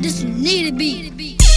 This one need to be.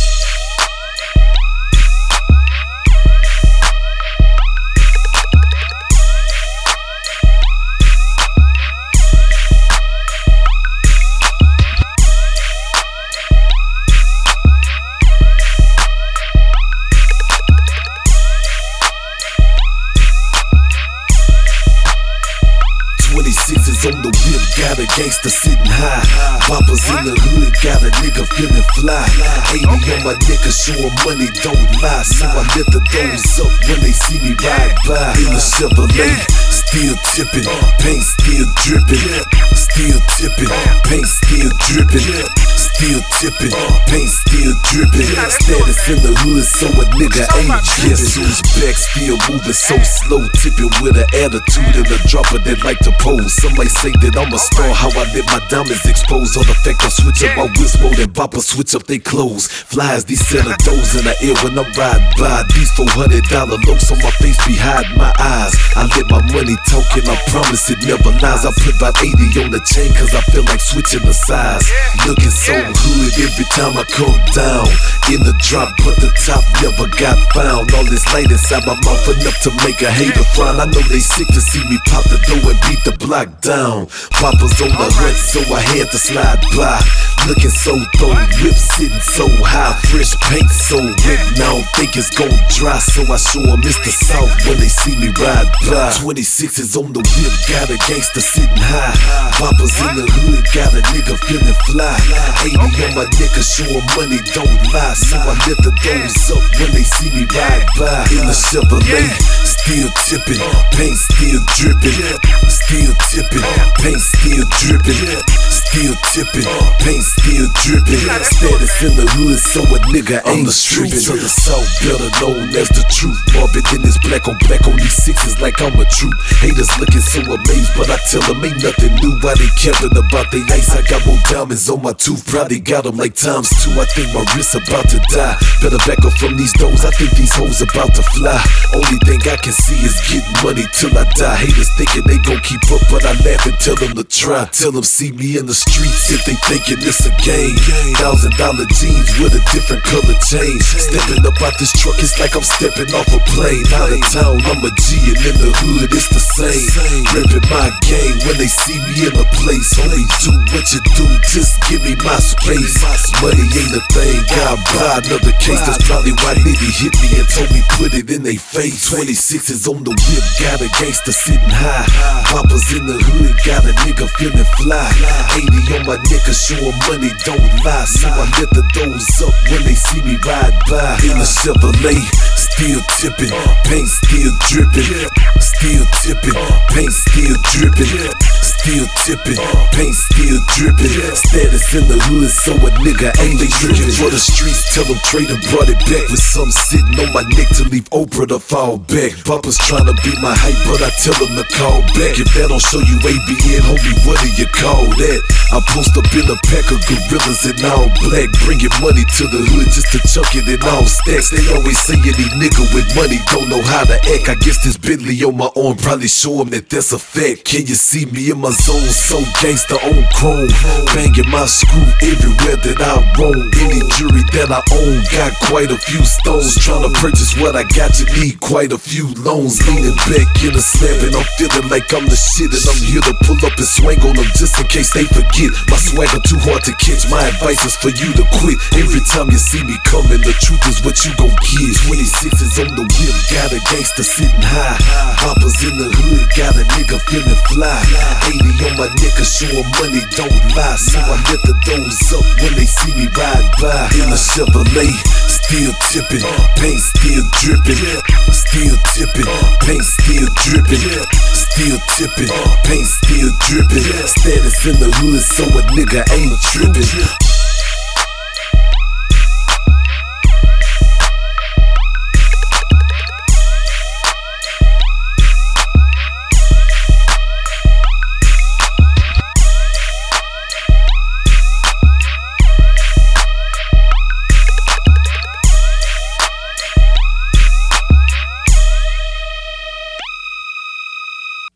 Sixes on the whip, got a gangster sitting high. Poppers in the hood, got a nigga feeling fly. 80 on my nigga, showing money, don't lie. So I let the doors up when they see me ride by. In the Chevrolet, still tipping, paint still dripping. Still tipping, paint still dripping. Still tipping, paint still dripping. Status in the hood, so a nigga ain't guess who's back. Still moving so slow, tipping with an attitude and a dropper that like to pose. Somebody say that I'm a star, how I let my diamonds expose. On the fact I switch up my whiz mode and bopper switch up they clothes. Flies, these selling those in the air when I'm riding by. These $400 notes on my face be hiding my eyes. I let my money talk and I promise it never lies. I put about 80 on the chain cause I feel like switching the size. Looking so hood every time I come down. In the drop but the top never got found. All this light inside my mouth enough to make a hater frown. I know they sick to see me pop the door and beat the block down. Poppers on the hood, so I had to slide by. Looking so throw, whip sitting so high. Fresh paint so wet, now I don't think it's gon' dry. So I show them it's the South when they see me ride by. 26s on the whip, got a gangster sitting high. Poppers in the hood, got a nigga feeling fly. 80 on my nigga, showing money, don't lie. So I let the doors up when they see me ride by. In the Chevrolet, still tipping, paint still dripping. Still tipping, paint still dripping. Still tipping, paint still dripping. Status in the hood, so a nigga ain't tripping. To the South, better known as the truth. Morbid in this black on these sixes like I'm a troop. Haters looking so amazed, but I tell them ain't nothing new. Why they caring about they ice? I got more diamonds on my tooth, probably got them like times two. I think my wrist about to die. Better back up from these doors, I think these hoes about to fly. Only thing I can see is getting money till I die. Haters thinking they gon' keep up, but I laugh and tell them to try. Tell them see me in the streets if they thinking it's a game. $1,000 jeans with a different color chain. Stepping up out this truck, it's like I'm stepping off a plane. Out of town, I'm a G, and in the hood, it's the same. Reppin' my game when they see me in a place. Only do what you do, just give me my space. Money ain't a thing, God buy another case. That's probably why nigga hit me and told me put it in they face. 26s on the whip, got a gangster sitting high. Poppers in the hood, got a nigga feeling fly. 80 on my nigga, showing money, don't lie. So I let the doors up when they see me ride by. In the Chevrolet, still tipping, paint still dripping. Still tipping, paint still dripping. Still tipping, paint still dripping. Status in the hood, so a nigga ain't looking for the streets till them trading brought it back. With some sitting on my neck to leave Oprah to fall back. Papa's trying to beat my hype, but I tell them to call back. If that don't show you ABN, homie, what do you call that? I post up in a pack of gorillas in all black, bringing money to the hood just to chunk it in all stacks. They always say any nigga with money don't know how to act. I guess this Bentley on my arm probably show him that that's a fact. Can you see me in my zone, so gangsta on chrome, banging my screw everywhere that I roam. Any jewelry that I own got quite a few stones. Trying to purchase what I got, you need quite a few loans. Leaning back in a slab and I'm feeling like I'm the shit, and I'm here to pull up and swing on them just in case they forget. My swagger too hard to catch, my advice is for you to quit. Every time you see me coming, the truth is what you gon' get. 26s on the whip, got a gangster sitting high. Poppers in the hood, got a nigga feeling fly. 80 on my nigga, showing money, don't lie. So I let the doors up when they see me ride by. In the Chevrolet, still tipping, paint still dripping. Still tipping, paint still dripping. Still tipping, paint still dripping. Status in the hood, so a nigga ain't tripping.